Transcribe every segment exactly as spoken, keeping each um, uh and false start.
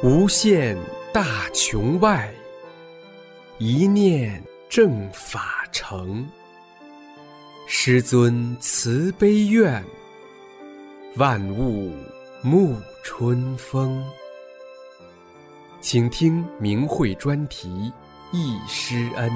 无限大穹外，一念正法成。师尊慈悲愿，万物沐春风。请听明慧专题忆师恩。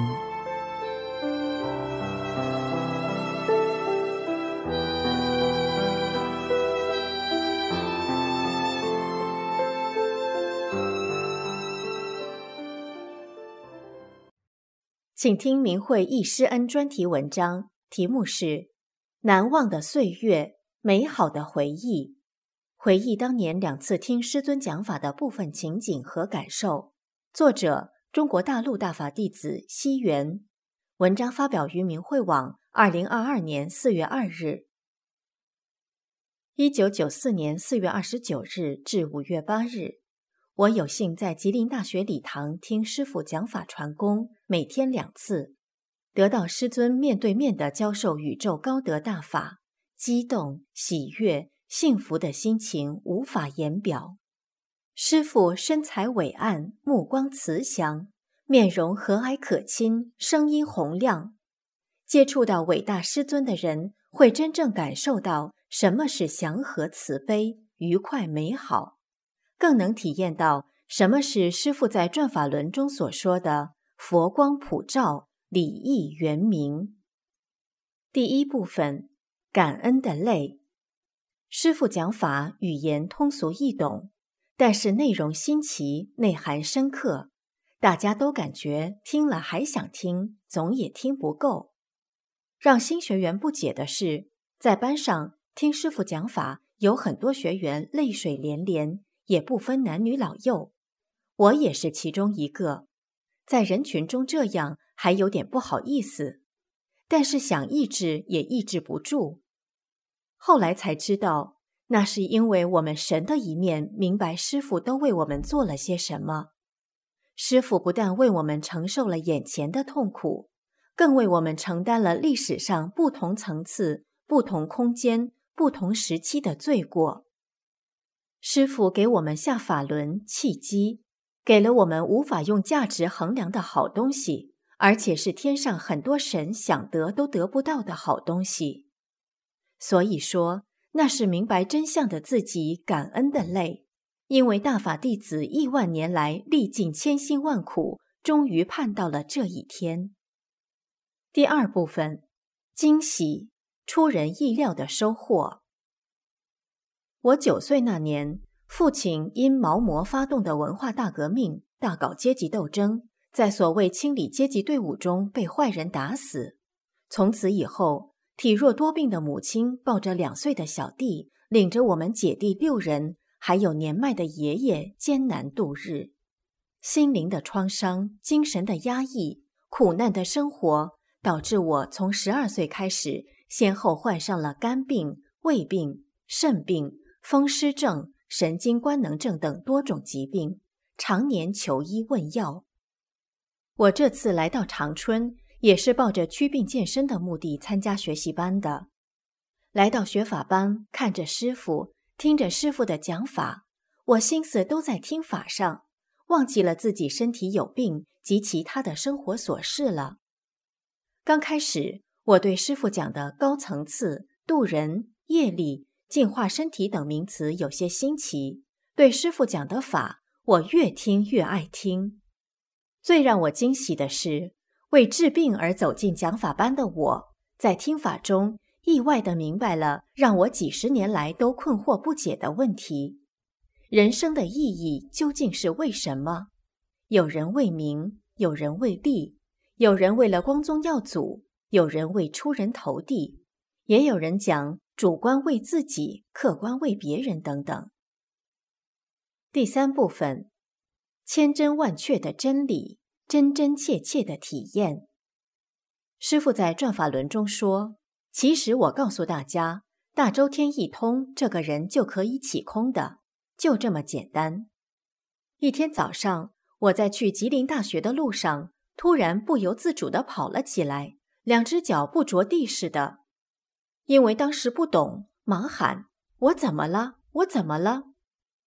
请听明慧忆师恩专题文章，题目是难忘的岁月，美好的回忆。回忆当年两次听师尊讲法的部分情景和感受。作者：中国大陆大法弟子西元。文章发表于明慧网，二零二二年四月二日。一九九四年四月二十九日至五月八日。我有幸在吉林大学礼堂听师父讲法传功，每天两次，得到师尊面对面的教授宇宙高德大法，激动、喜悦、幸福的心情无法言表。师父身材伟岸，目光慈祥，面容和蔼可亲，声音洪亮。接触到伟大师尊的人，会真正感受到什么是祥和慈悲、愉快美好。更能体验到什么是师父在转法轮中所说的佛光普照，礼义圆明。第一部分，感恩的泪。师父讲法语言通俗易懂，但是内容新奇，内涵深刻，大家都感觉听了还想听，总也听不够。让新学员不解的是，在班上听师父讲法，有很多学员泪水连连，也不分男女老幼，我也是其中一个。在人群中这样还有点不好意思，但是想抑制也抑制不住。后来才知道，那是因为我们神的一面明白师父都为我们做了些什么。师父不但为我们承受了眼前的痛苦，更为我们承担了历史上不同层次、不同空间、不同时期的罪过。师父给我们下法轮契机，给了我们无法用价值衡量的好东西，而且是天上很多神想得都得不到的好东西。所以说，那是明白真相的自己感恩的泪，因为大法弟子亿万年来历尽千辛万苦，终于盼到了这一天。第二部分，惊喜，出人意料的收获。我九岁那年，父亲因毛魔发动的文化大革命，大搞阶级斗争，在所谓清理阶级队伍中被坏人打死。从此以后，体弱多病的母亲抱着两岁的小弟，领着我们姐弟六人，还有年迈的爷爷艰难度日。心灵的创伤，精神的压抑，苦难的生活，导致我从十二岁开始，先后患上了肝病、胃病、肾病、风湿症、神经官能症等多种疾病，常年求医问药。我这次来到长春，也是抱着祛病健身的目的参加学习班的。来到学法班，看着师父，听着师父的讲法，我心思都在听法上，忘记了自己身体有病及其他的生活琐事了。刚开始，我对师父讲的高层次、渡人、业力、净化身体等名词有些新奇，对师父讲的法，我越听越爱听。最让我惊喜的是，为治病而走进讲法班的我，在听法中意外地明白了让我几十年来都困惑不解的问题：人生的意义究竟是为什么？有人为名，有人为利，有人为了光宗耀祖，有人为出人头地，也有人讲主观为自己，客观为别人等等。第三部分，千真万确的真理，真真切切的体验。师父在转法轮中说，其实我告诉大家，大周天一通，这个人就可以起空的，就这么简单。一天早上，我在去吉林大学的路上，突然不由自主地跑了起来，两只脚不着地似的。因为当时不懂，忙喊：我怎么了？我怎么了？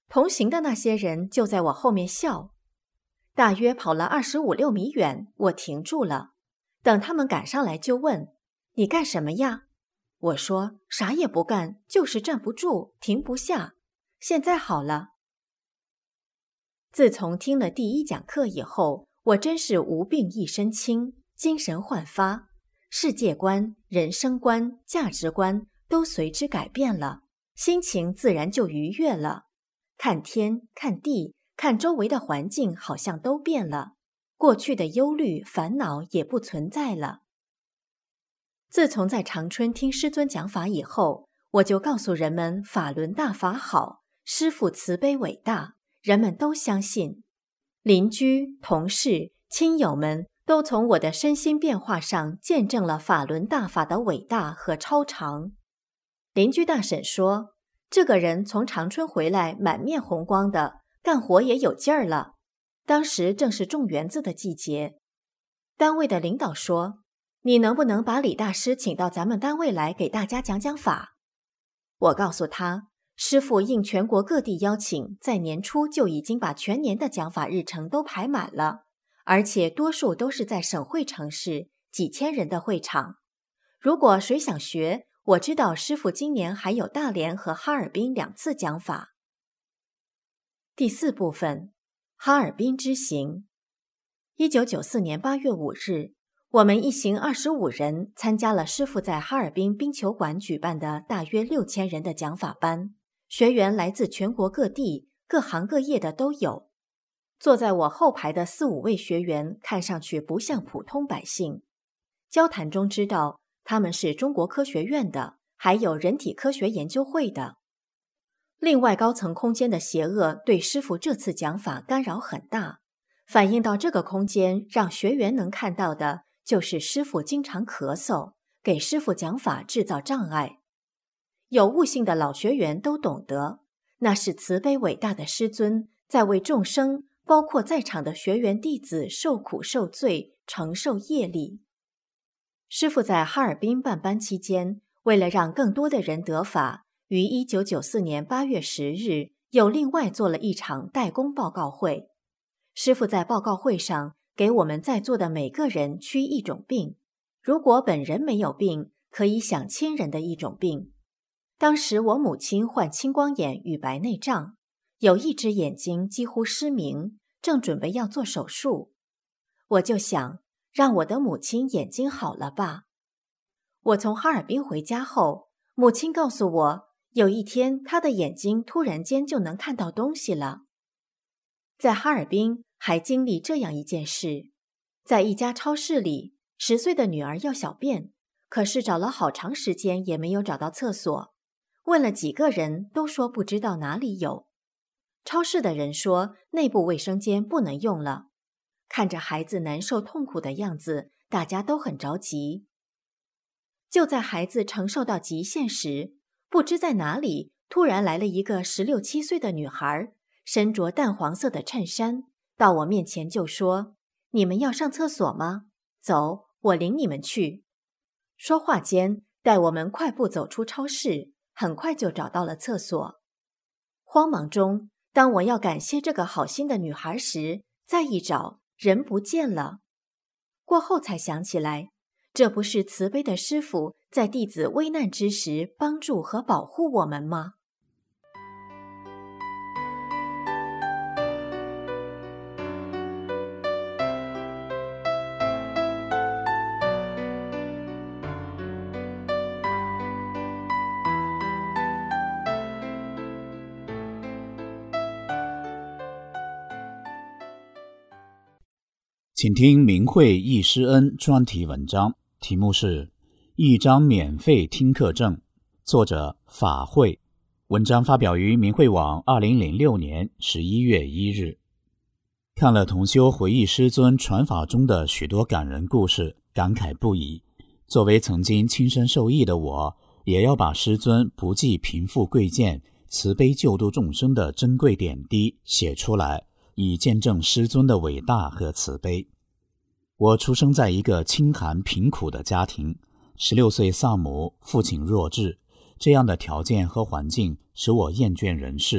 同行的那些人就在我后面笑。大约跑了二十五六米远，我停住了。等他们赶上来就问：你干什么呀？我说：啥也不干，就是站不住，停不下。现在好了。自从听了第一讲课以后，我真是无病一身轻，精神焕发，世界观、人生观、价值观都随之改变了，心情自然就愉悦了。看天、看地、看周围的环境好像都变了，过去的忧虑、烦恼也不存在了。自从在长春听师尊讲法以后，我就告诉人们法轮大法好，师父慈悲伟大，人们都相信。邻居、同事、亲友们都从我的身心变化上见证了法轮大法的伟大和超常。邻居大婶说，这个人从长春回来满面红光的，干活也有劲儿了。当时正是种园子的季节。单位的领导说，你能不能把李大师请到咱们单位来给大家讲讲法？我告诉他，师父应全国各地邀请，在年初就已经把全年的讲法日程都排满了，而且多数都是在省会城市，几千人的会场。如果谁想学，我知道师父今年还有大连和哈尔滨两次讲法。第四部分，哈尔滨之行。一九九四年八月五日，我们一行二十五人参加了师父在哈尔滨冰球馆举办的大约六千人的讲法班，学员来自全国各地，各行各业的都有。坐在我后排的四五位学员看上去不像普通百姓，交谈中知道他们是中国科学院的，还有人体科学研究会的。另外，高层空间的邪恶对师父这次讲法干扰很大，反映到这个空间，让学员能看到的就是师父经常咳嗽，给师父讲法制造障碍。有悟性的老学员都懂得，那是慈悲伟大的师尊在为众生，包括在场的学员弟子受苦受罪，承受业力。师父在哈尔滨办班期间，为了让更多的人得法，于一九九四年八月十日又另外做了一场代工报告会。师父在报告会上给我们在座的每个人驱一种病，如果本人没有病，可以想亲人的一种病。当时我母亲患青光眼与白内障，有一只眼睛几乎失明，正准备要做手术。我就想，让我的母亲眼睛好了吧。我从哈尔滨回家后，母亲告诉我，有一天她的眼睛突然间就能看到东西了。在哈尔滨还经历这样一件事，在一家超市里，十岁的女儿要小便，可是找了好长时间也没有找到厕所，问了几个人都说不知道哪里有。超市的人说内部卫生间不能用了。看着孩子难受痛苦的样子，大家都很着急。就在孩子承受到极限时，不知在哪里突然来了一个十六七岁的女孩，身着淡黄色的衬衫，到我面前就说：你们要上厕所吗？走，我领你们去。说话间，带我们快步走出超市，很快就找到了厕所。慌忙中，当我要感谢这个好心的女孩时，再一找，人不见了。过后才想起来，这不是慈悲的师父在弟子危难之时帮助和保护我们吗？ 请听明慧易师恩专题文章，题目是《一张免费听课证》，作者法会。文章发表于明慧网二零零六年十一月一日。看了同修回忆师尊传法中的许多感人故事，感慨不已。作为曾经亲身受益的我，也要把师尊不计贫富贵贱、慈悲救度众生的珍贵点滴写出来，以见证师尊的伟大和慈悲。我出生在一个清寒贫苦的家庭，十六岁丧母，父亲弱智，这样的条件和环境使我厌倦人世，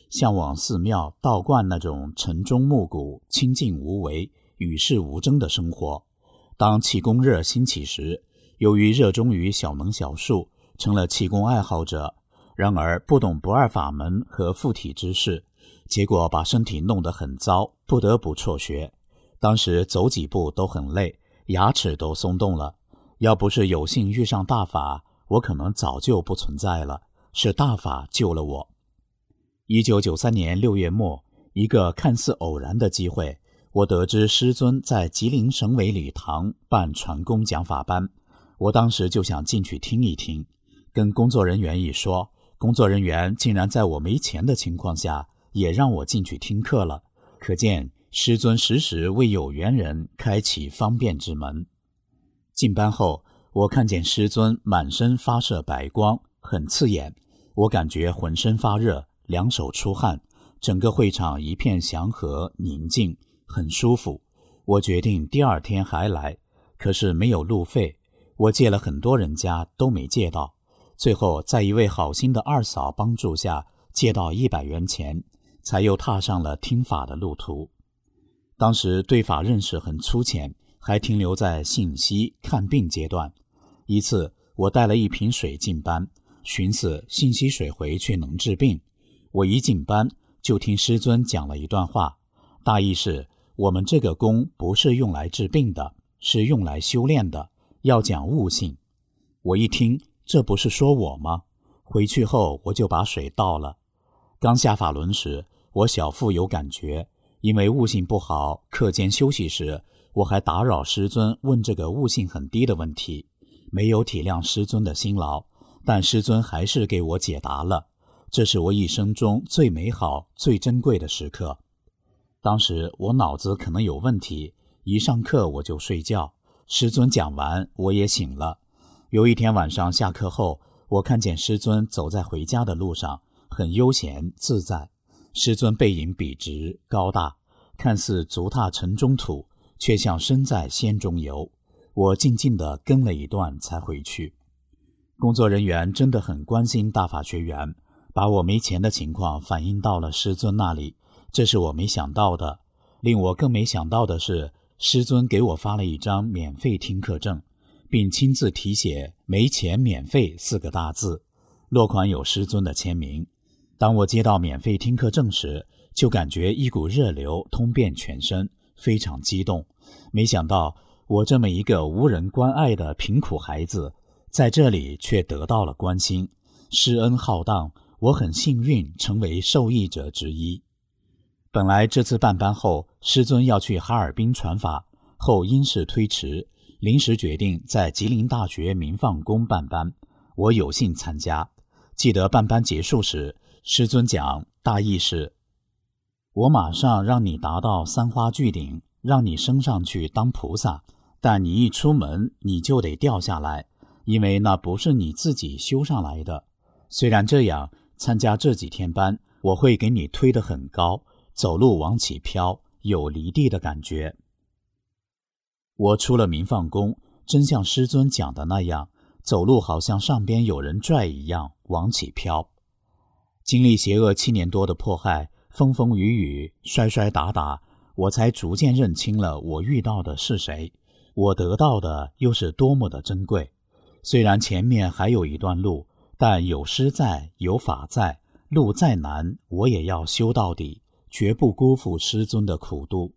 向往寺庙道观那种晨钟暮鼓、清静无为、与世无争的生活。当气功热兴起时，由于热衷于小门小术，成了气功爱好者，然而不懂不二法门和附体之事，结果把身体弄得很糟，不得不辍学。当时走几步都很累，牙齿都松动了。要不是有幸遇上大法，我可能早就不存在了，是大法救了我。一九九三年六月末，一个看似偶然的机会，我得知师尊在吉林省委礼堂办传功讲法班，我当时就想进去听一听。跟工作人员一说，工作人员竟然在我没钱的情况下也让我进去听课了，可见师尊时时为有缘人开启方便之门。进班后，我看见师尊满身发射白光，很刺眼，我感觉浑身发热，两手出汗，整个会场一片祥和宁静，很舒服。我决定第二天还来，可是没有路费，我借了很多人家都没借到，最后在一位好心的二嫂帮助下借到一百元钱，才又踏上了听法的路途。当时对法认识很粗浅，还停留在信息看病阶段。一次我带了一瓶水进班，寻思信息水回去能治病。我一进班就听师尊讲了一段话，大意是我们这个功不是用来治病的，是用来修炼的，要讲悟性。我一听，这不是说我吗？回去后我就把水倒了。刚下法轮时，我小腹有感觉，因为悟性不好，课间休息时我还打扰师尊问这个悟性很低的问题，没有体谅师尊的辛劳，但师尊还是给我解答了。这是我一生中最美好最珍贵的时刻。当时我脑子可能有问题，一上课我就睡觉，师尊讲完我也醒了。有一天晚上下课后，我看见师尊走在回家的路上，很悠闲自在。师尊背影笔直高大，看似足踏尘中土，却像身在仙中游。我静静地跟了一段才回去。工作人员真的很关心大法学员，把我没钱的情况反映到了师尊那里，这是我没想到的。令我更没想到的是，师尊给我发了一张免费听课证，并亲自题写没钱免费四个大字，落款有师尊的签名。当我接到免费听课证时，就感觉一股热流通遍全身，非常激动。没想到我这么一个无人关爱的贫苦孩子，在这里却得到了关心，施恩浩荡，我很幸运成为受益者之一。本来这次办班后，师尊要去哈尔滨传法，后因事推迟，临时决定在吉林大学明放宫办班，我有幸参加。记得办班结束时，师尊讲大意是：我马上让你达到三花聚顶，让你升上去当菩萨，但你一出门你就得掉下来，因为那不是你自己修上来的。虽然这样，参加这几天班，我会给你推得很高，走路往起飘，有离地的感觉。我出了明放宫，真像师尊讲的那样，走路好像上边有人拽一样往起飘。经历邪恶七年多的迫害，风风雨雨，摔摔打打，我才逐渐认清了我遇到的是谁，我得到的又是多么的珍贵。虽然前面还有一段路，但有师在，有法在，路再难，我也要修到底，绝不辜负师尊的苦度。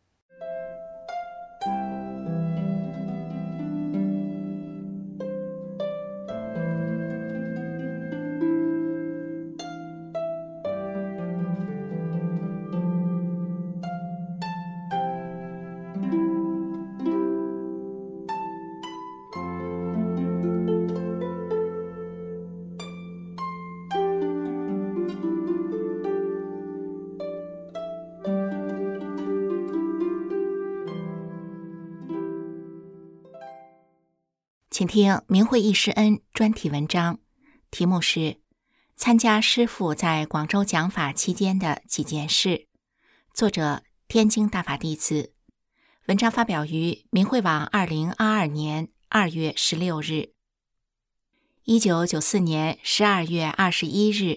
请听明慧易师恩专题文章，题目是参加师父在广州讲法期间的几件事，作者天津大法弟子。文章发表于明慧网二零二二年二月十六日。一九九四年十二月二十一日，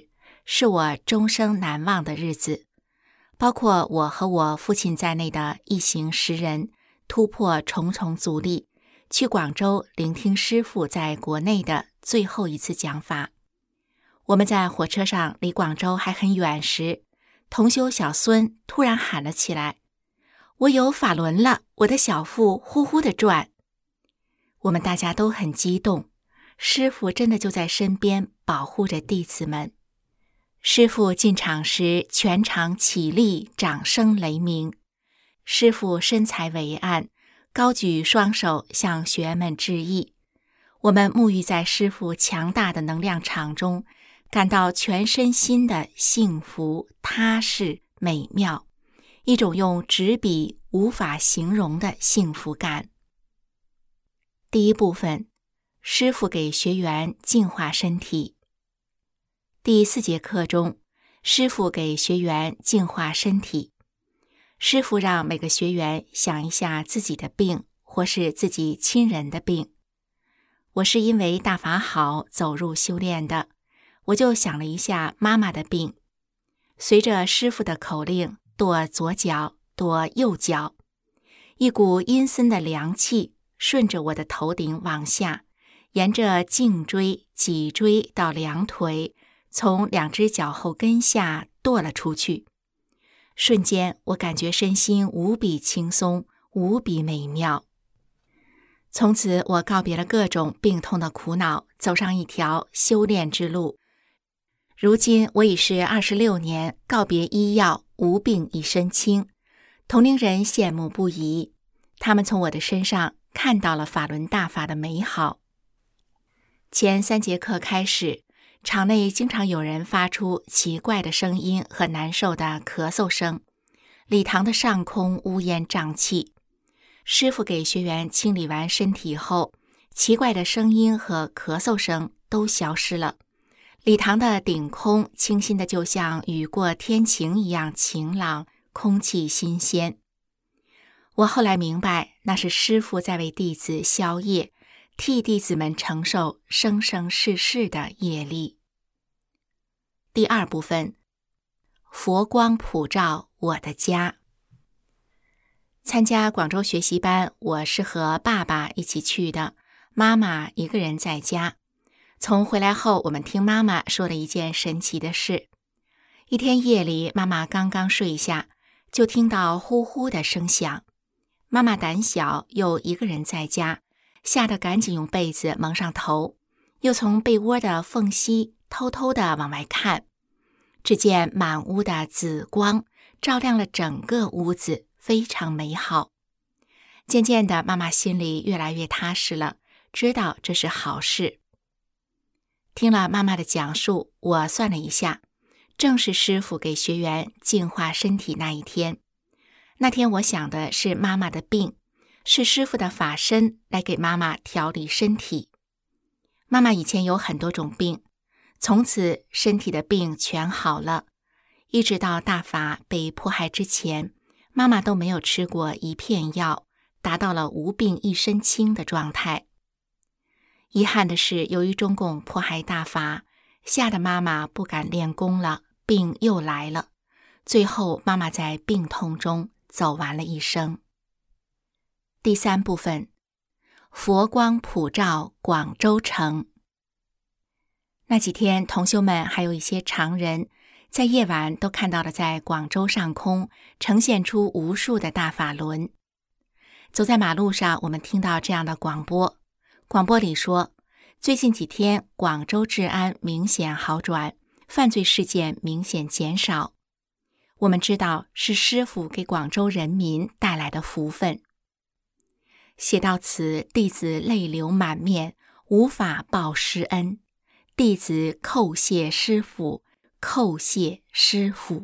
是我终生难忘的日子。包括我和我父亲在内的一行十人，突破重重阻力，去广州聆听师父在国内的最后一次讲法。我们在火车上离广州还很远时，同修小孙突然喊了起来：我有法轮了，我的小腹呼呼地转。我们大家都很激动，师父真的就在身边保护着弟子们。师父进场时，全场起立，掌声雷鸣。师父身材伟岸，高举双手向学员们致意。我们沐浴在师父强大的能量场中，感到全身心的幸福、踏实、美妙，一种用纸笔无法形容的幸福感。第一部分，师父给学员净化身体。第四节课中，师父给学员净化身体。师父让每个学员想一下自己的病，或是自己亲人的病。我是因为大法好走入修炼的，我就想了一下妈妈的病。随着师父的口令，跺左脚，跺右脚，一股阴森的凉气顺着我的头顶往下，沿着颈椎、脊椎到两腿，从两只脚后跟下跺了出去。瞬间，我感觉身心无比轻松，无比美妙。从此，我告别了各种病痛的苦恼，走上一条修炼之路。如今，我已是二十六年告别医药，无病一身轻，同龄人羡慕不已。他们从我的身上看到了法轮大法的美好。前三节课开始，场内经常有人发出奇怪的声音和难受的咳嗽声，礼堂的上空乌烟瘴气。师父给学员清理完身体后，奇怪的声音和咳嗽声都消失了，礼堂的顶空清新的就像雨过天晴一样晴朗，空气新鲜。我后来明白，那是师父在为弟子消业，替弟子们承受生生世世的业力。第二部分，佛光普照我的家。参加广州学习班，我是和爸爸一起去的，妈妈一个人在家。从回来后，我们听妈妈说了一件神奇的事。一天夜里，妈妈刚刚睡下，就听到呼呼的声响。妈妈胆小，又一个人在家，吓得赶紧用被子蒙上头，又从被窝的缝隙偷偷地往外看。只见满屋的紫光照亮了整个屋子，非常美好。渐渐的，妈妈心里越来越踏实了，知道这是好事。听了妈妈的讲述，我算了一下，正是师父给学员净化身体那一天。那天我想的是妈妈的病，是师父的法身来给妈妈调理身体。妈妈以前有很多种病，从此身体的病全好了。一直到大法被迫害之前，妈妈都没有吃过一片药，达到了无病一身轻的状态。遗憾的是，由于中共迫害大法，吓得妈妈不敢练功了，病又来了。最后，妈妈在病痛中走完了一生。第三部分，佛光普照广州城。那几天，同修们还有一些常人，在夜晚都看到了在广州上空呈现出无数的大法轮。走在马路上，我们听到这样的广播，广播里说，最近几天广州治安明显好转，犯罪事件明显减少。我们知道是师父给广州人民带来的福分。写到此，弟子泪流满面，无法报师恩。弟子叩谢师父，叩谢师父。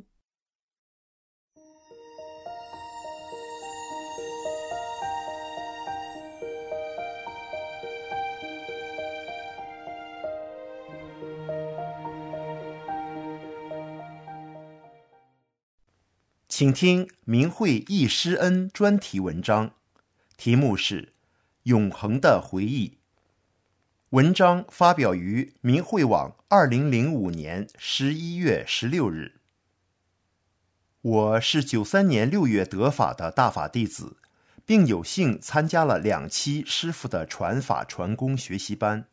请听明慧忆师恩专题文章，题目是《永恒的回忆》。 文章发表于明慧网二零零五年十一月十六日。我是九三年六月得法的大法弟子，并有幸参加了两期师父的传法传功学习班。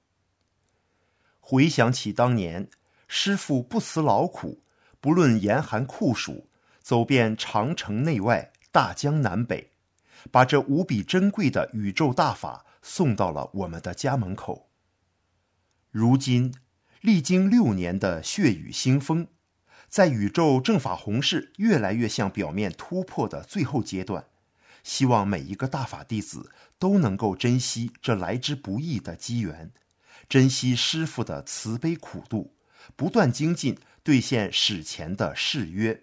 回想起当年，师父不辞劳苦，不论严寒酷暑，走遍长城内外，大江南北，把这无比珍贵的宇宙大法送到了我们的家门口。如今，历经六年的血雨腥风，在宇宙正法弘誓越来越向表面突破的最后阶段，希望每一个大法弟子都能够珍惜这来之不易的机缘，珍惜师父的慈悲苦度，不断精进，兑现史前的誓约。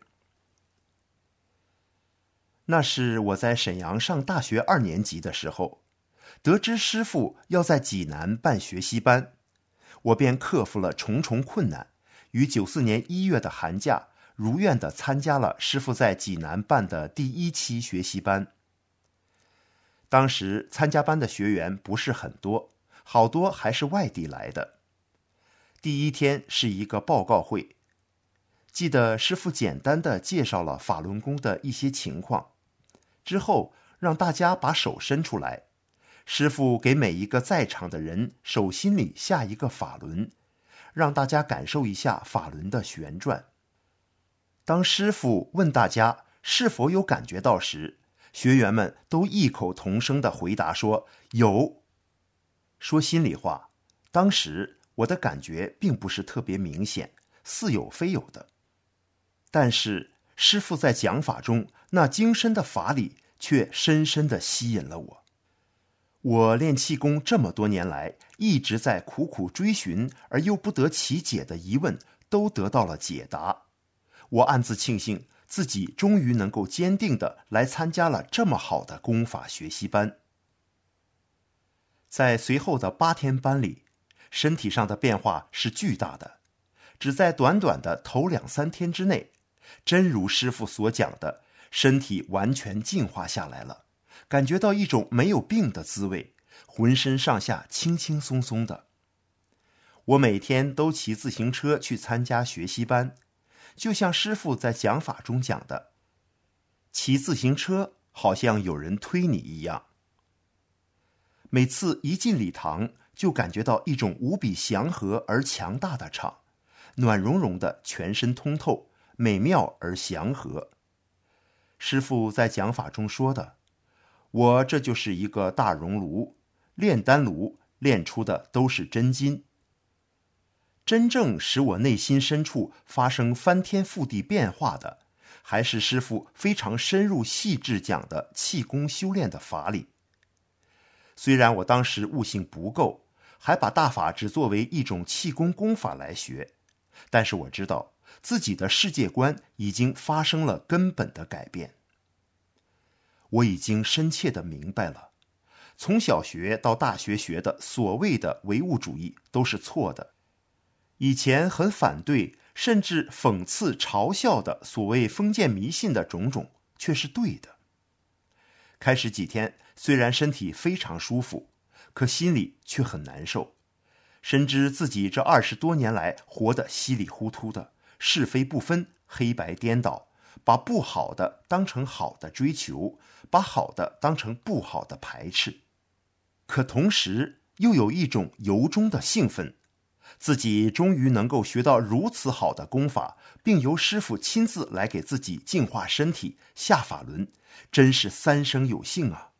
那是我在沈阳上大学二年级的时候，得知师父要在济南办学习班，我便克服了重重困难，于九四年一月的寒假，如愿地参加了师父在济南办的第一期学习班。当时参加班的学员不是很多，好多还是外地来的。第一天是一个报告会，记得师父简单地介绍了法轮功的一些情况，之后让大家把手伸出来，师父给每一个在场的人手心里下一个法轮，让大家感受一下法轮的旋转。当师父问大家是否有感觉到时，学员们都异口同声地回答说有。说心里话，当时我的感觉并不是特别明显，似有非有的。但是师父在讲法中那精深的法理却深深地吸引了我。我练气功这么多年来，一直在苦苦追寻而又不得其解的疑问都得到了解答。我暗自庆幸自己终于能够坚定地来参加了这么好的功法学习班。在随后的八天班里，身体上的变化是巨大的，只在短短的头两三天之内，真如师父所讲的，身体完全净化下来了，感觉到一种没有病的滋味，浑身上下轻轻松松的。我每天都骑自行车去参加学习班，就像师父在讲法中讲的，骑自行车好像有人推你一样。每次一进礼堂，就感觉到一种无比祥和而强大的场，暖融融的，全身通透，美妙而祥和。师父在讲法中说的，我这就是一个大熔炉，炼丹炉炼出的都是真金。真正使我内心深处发生翻天覆地变化的，还是师父非常深入细致讲的气功修炼的法理。虽然我当时悟性不够，还把大法只作为一种气功功法来学，但是我知道自己的世界观已经发生了根本的改变。我已经深切地明白了，从小学到大学学的所谓的唯物主义都是错的。以前很反对甚至讽刺嘲笑的所谓封建迷信的种种却是对的。开始几天虽然身体非常舒服，可心里却很难受，深知自己这二十多年来活得稀里糊涂的，是非不分，黑白颠倒，把不好的当成好的追求，把好的当成不好的排斥。可同时又有一种由衷的兴奋，自己终于能够学到如此好的功法，并由师父亲自来给自己净化身体下法轮，真是三生有幸啊。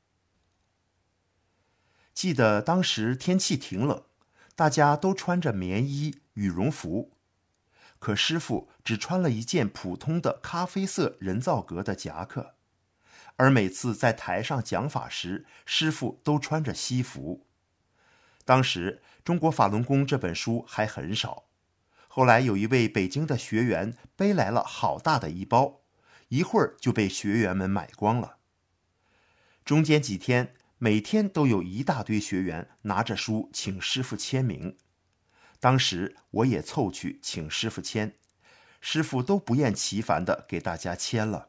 记得当时天气挺冷，大家都穿着棉衣羽绒服，可师父只穿了一件普通的咖啡色人造革的夹克，而每次在台上讲法时，师父都穿着西服。当时《中国法轮功》这本书还很少，后来有一位北京的学员背来了好大的一包，一会儿就被学员们买光了。中间几天每天都有一大堆学员拿着书请师父签名，当时我也凑去请师父签，师父都不厌其烦地给大家签了。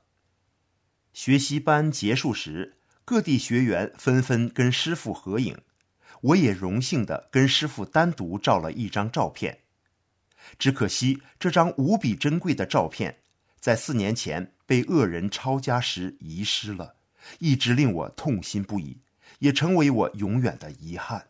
学习班结束时，各地学员纷纷跟师父合影， 我也荣幸地跟师父单独照了一张照片。只可惜这张无比珍贵的照片，在四年前被恶人抄家时遗失了，一直令我痛心不已，也成为我永远的遗憾。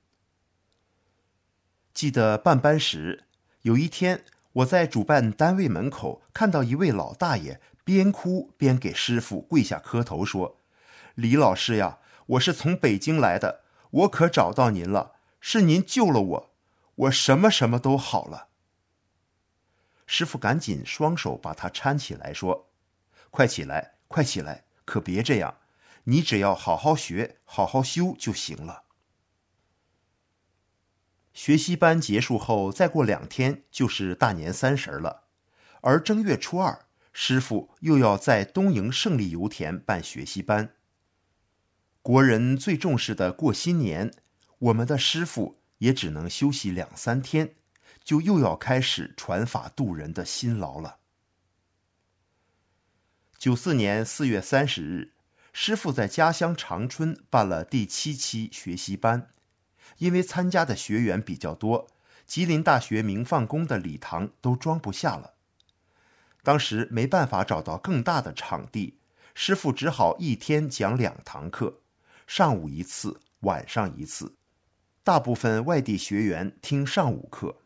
记得办班时，有一天我在主办单位门口看到一位老大爷边哭边给师父跪下磕头说：“李老师呀，我是从北京来的，我可找到您了，是您救了我，我什么什么都好了。”师父赶紧双手把他搀起来说：“快起来，快起来，可别这样，你只要好好学，好好修就行了。”学习班结束后，再过两天就是大年三十了，而正月初二，师父又要在东营胜利油田办学习班。国人最重视的过新年，我们的师父也只能休息两三天，就又要开始传法度人的辛劳了。九四年四月三十日，师父在家乡长春办了第七期学习班。因为参加的学员比较多，吉林大学明放宫的礼堂都装不下了。当时没办法找到更大的场地，师父只好一天讲两堂课，上午一次，晚上一次。大部分外地学员听上午课。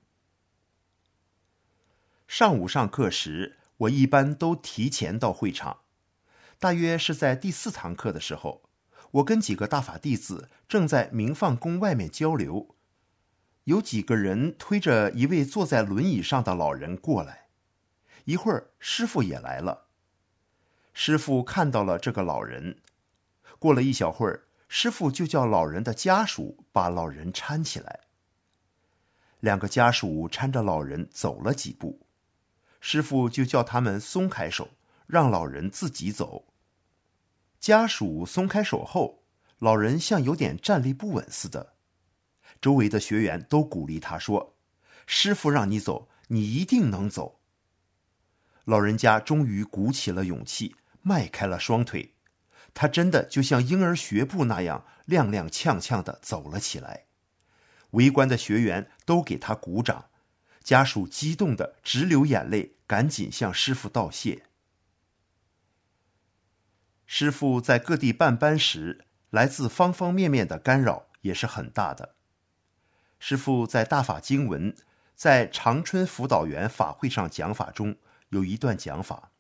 上午上课时，我一般都提前到会场，大约是在第四堂课的时候，我跟几个大法弟子正在明放宫外面交流，有几个人推着一位坐在轮椅上的老人过来。一会儿师父也来了，师父看到了这个老人，过了一小会儿，师父就叫老人的家属把老人搀起来。两个家属搀着老人走了几步，师父就叫他们松开手，让老人自己走。家属松开手后，老人像有点站立不稳似的。周围的学员都鼓励他说：“师父让你走，你一定能走。”老人家终于鼓起了勇气，迈开了双腿，他真的就像婴儿学步那样踉踉跄跄地走了起来。围观的学员都给他鼓掌，家属激动得直流眼泪，赶紧向师父道谢。师父在各地办班时，来自方方面面的干扰也是很大的。师父在大法经文，在长春辅导员法会上讲法中有一段讲法。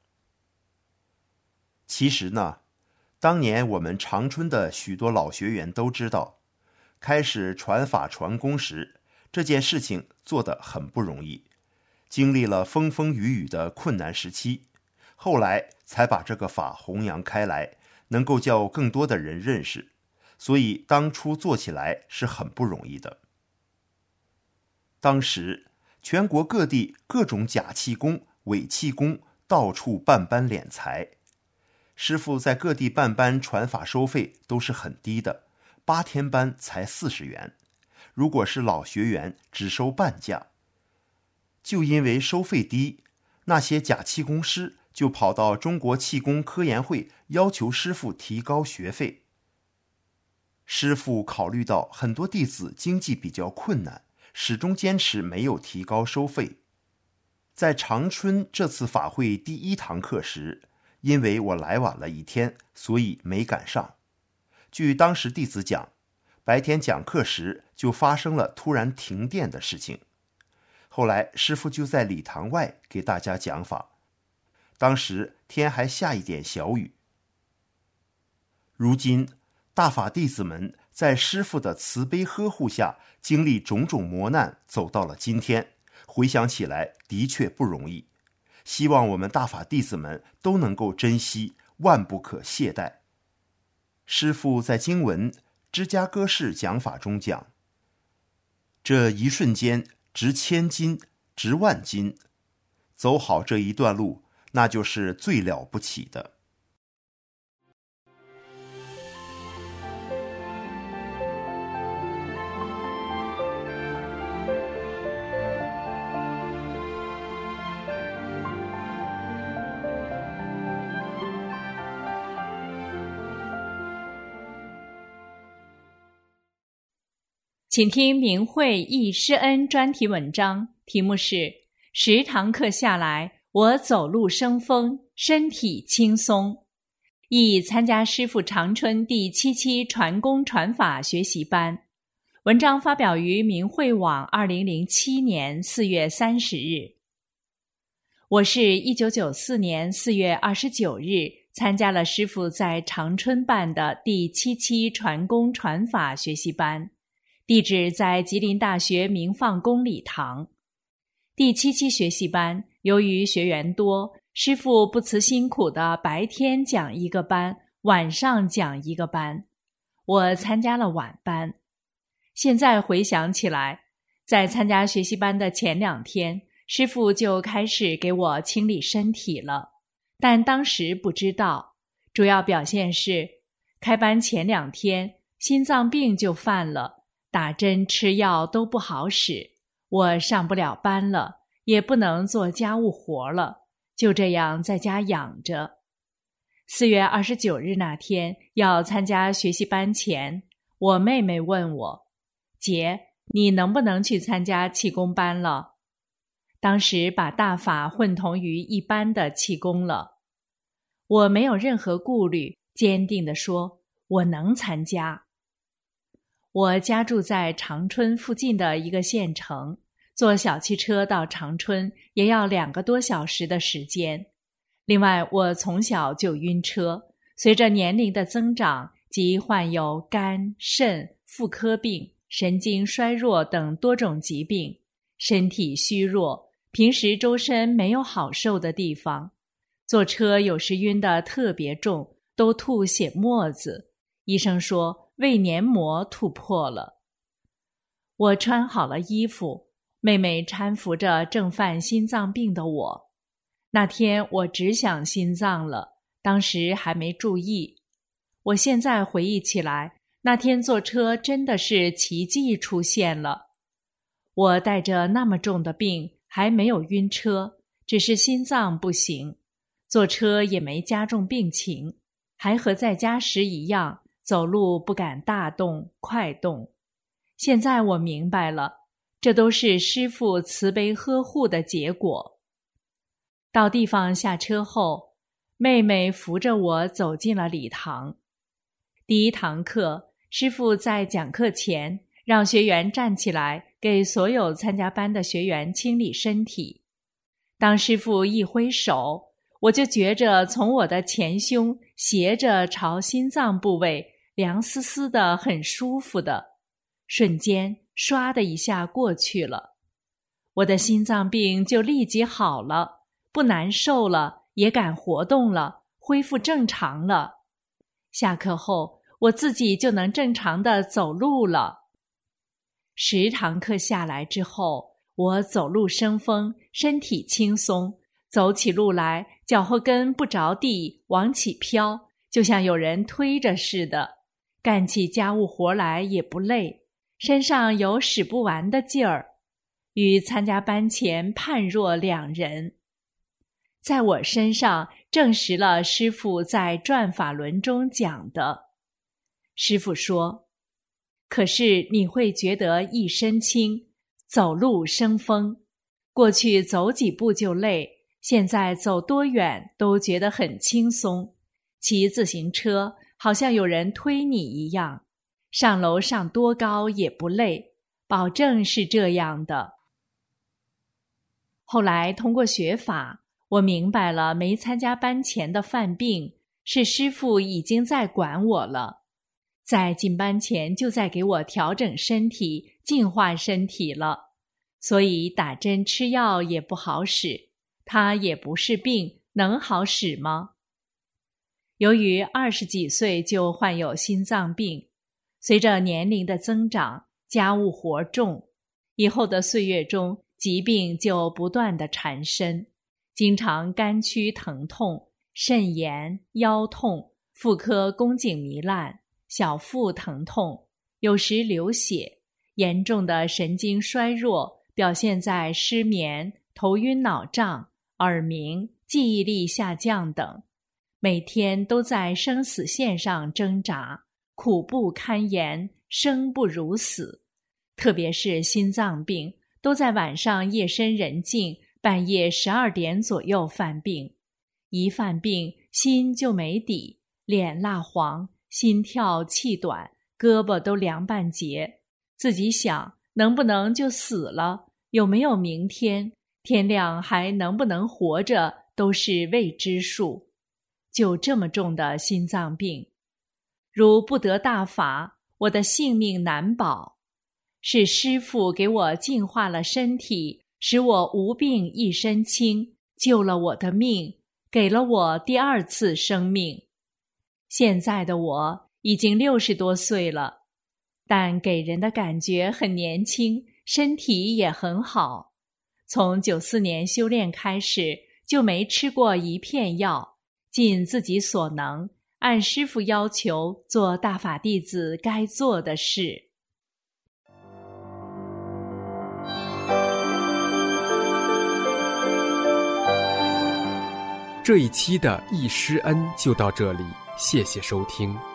其实呢，当年我们长春的许多老学员都知道，开始传法传功时，这件事情做得很不容易，经历了风风雨雨的困难时期，后来才把这个法弘扬开来，能够叫更多的人认识，所以当初做起来是很不容易的。当时全国各地各种假气功、伪气功到处办班敛财，师父在各地办班传法收费都是很低的，八天班才四十元，如果是老学员只收半价。就因为收费低，那些假气功师就跑到中国气功科研会要求师父提高学费。师父考虑到很多弟子经济比较困难，始终坚持没有提高收费。在长春这次法会第一堂课时，因为我来晚了一天，所以没赶上。据当时弟子讲，白天讲课时就发生了突然停电的事情。后来师父就在礼堂外给大家讲法，当时天还下一点小雨。如今大法弟子们在师父的慈悲呵护下，经历种种磨难，走到了今天，回想起来的确不容易。希望我们大法弟子们都能够珍惜，万不可懈怠。师父在经文芝加哥市讲法中讲，这一瞬间值千金，值万金，走好这一段路，那就是最了不起的。 请听明慧忆师恩专题文章，题目是十堂课下来，我走路生风，身体轻松。忆参加师父长春第七期传功传法学习班。文章发表于明慧网二零零七年四月三十日。我是一九九四年四月二十九日参加了师父在长春办的第七期传功传法学习班，地址在吉林大学明放宫礼堂。第七期学习班由于学员多，师父不辞辛苦的白天讲一个班，晚上讲一个班。我参加了晚班。现在回想起来，在参加学习班的前两天，师父就开始给我清理身体了，但当时不知道。主要表现是开班前两天心脏病就犯了，打针吃药都不好使，我上不了班了，也不能做家务活了，就这样在家养着。四月二十九日那天要参加学习班前，我妹妹问我，姐，你能不能去参加气功班了？当时把大法混同于一般的气功了。我没有任何顾虑，坚定地说，我能参加。我家住在长春附近的一个县城，坐小汽车到长春也要两个多小时的时间。另外，我从小就晕车，随着年龄的增长及患有肝、肾、妇科病、神经衰弱等多种疾病，身体虚弱，平时周身没有好受的地方，坐车有时晕得特别重，都吐血沫子，医生说胃黏膜吐破了。我穿好了衣服，妹妹搀扶着正犯心脏病的我。那天我只想心脏了，当时还没注意。我现在回忆起来，那天坐车真的是奇迹出现了。我带着那么重的病，还没有晕车，只是心脏不行，坐车也没加重病情，还和在家时一样，走路不敢大动快动。现在我明白了，这都是师父慈悲呵护的结果。到地方下车后，妹妹扶着我走进了礼堂。第一堂课，师父在讲课前让学员站起来，给所有参加班的学员清理身体。当师父一挥手，我就觉着从我的前胸斜着朝心脏部位，凉丝丝的，很舒服的，瞬间唰的一下过去了。我的心脏病就立即好了，不难受了，也敢活动了，恢复正常了。下课后，我自己就能正常的走路了。十堂课下来之后，我走路生风，身体轻松，走起路来脚后跟不着地，往起飘，就像有人推着似的，干起家务活来也不累，身上有使不完的劲儿，与参加班前判若两人。在我身上证实了师父在转法轮中讲的。师父说，可是你会觉得一身轻，走路生风，过去走几步就累，现在走多远都觉得很轻松，骑自行车好像有人推你一样，上楼上多高也不累，保证是这样的。后来通过学法，我明白了没参加班前的犯病，是师父已经在管我了，在进班前就在给我调整身体，净化身体了，所以打针吃药也不好使，它也不是病，能好使吗？由于二十几岁就患有心脏病，随着年龄的增长，家务活重，以后的岁月中疾病就不断的缠身，经常肝区疼痛、肾炎、腰痛、妇科宫颈糜烂、小腹疼痛，有时流血，严重的神经衰弱表现在失眠、头晕脑胀、耳鸣、记忆力下降等，每天都在生死线上挣扎，苦不堪言，生不如死， 特别是心脏病，都在晚上夜深人静，半夜十二点左右犯病。一犯病，心就没底，脸蜡黄，心跳气短，胳膊都凉半截。自己想，能不能就死了？有没有明天？天亮还能不能活着，都是未知数。就这么重的心脏病，如不得大法，我的性命难保。是师父给我净化了身体，使我无病一身轻，救了我的命，给了我第二次生命。现在的我已经六十多岁了，但给人的感觉很年轻，身体也很好。从九四年修炼开始，就没吃过一片药，尽自己所能，按师父要求做大法弟子该做的事。 这一期的易师恩就到这里，谢谢收听。